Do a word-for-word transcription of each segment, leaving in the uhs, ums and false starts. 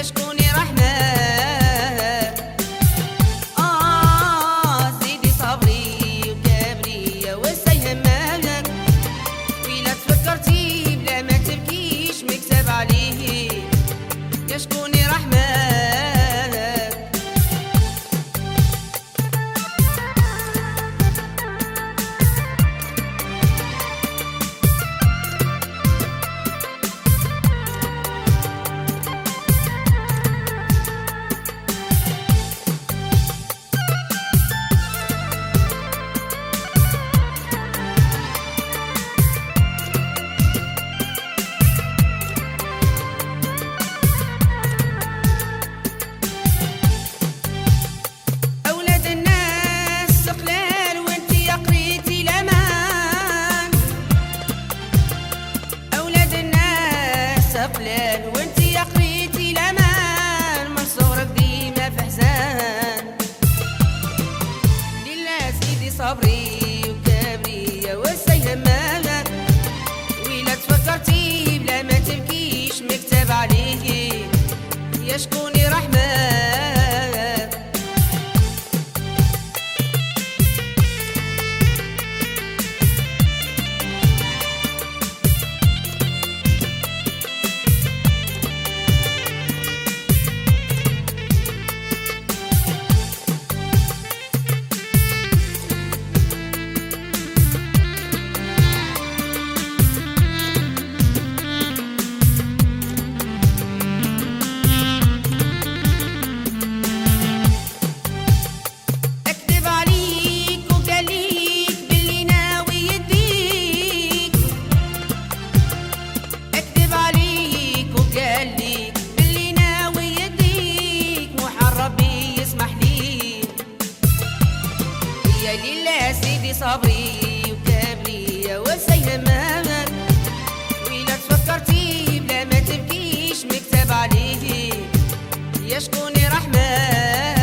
شكون يرحمك؟ آه سيدي صبري وكابري يا وسع يهمك، ويلا تفكرتي بلا ما تبكيش مكتب عليه، يا شكون يرحمك؟ قلال وانتي يا قريتي الامان، من صغرك ديما في حزان، لله سيدي صبري وكابري يا وسع يهمك، ويلا تفكرتي بلا ما تبكيش مكتب عليه، يا شكون يرحمك؟ لله سيدي صبري وكابري يا وسع يهمك، ويلا تفكرتي بلا ما تبكيش مكتب عليه، يا شكون يرحمك؟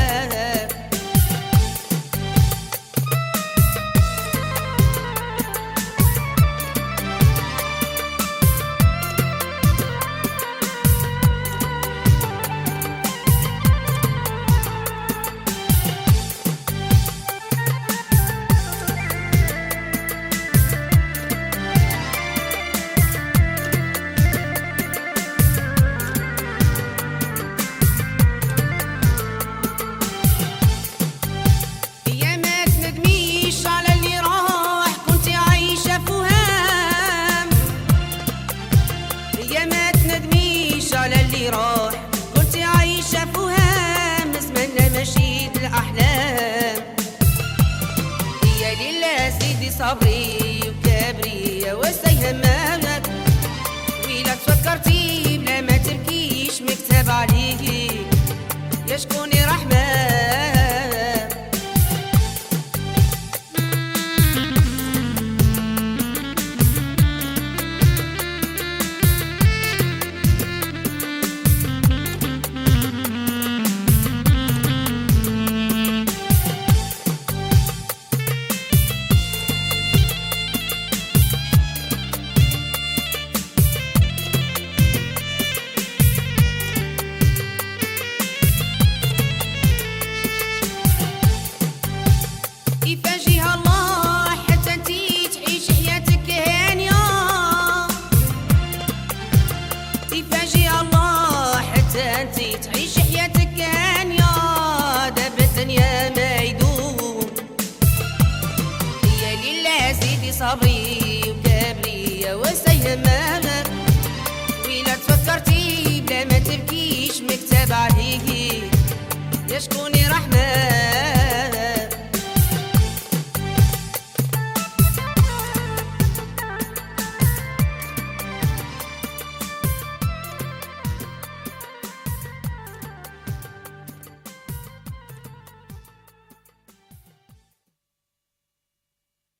راح كنت عايشة فوهام، نتمنى مشيت الأحلام، يا لله سيدي صبري وكابري يا وسع يهمك، ويلا تفكرتي بلا ما تبكيش مكتب عليه، يا شكون يرحمك؟ يفاجئها الله حتى انتي تعيش حياتك هانية، يفاجئها الله حتى انتي تعيش حياتك هانية، دابا الدنيا ما يدوم، يا لله سيدي صبري وكابري يا وسع يهمك، ويلا تفكرتي بلا ما تبكيش مكتب عليه، يا شكون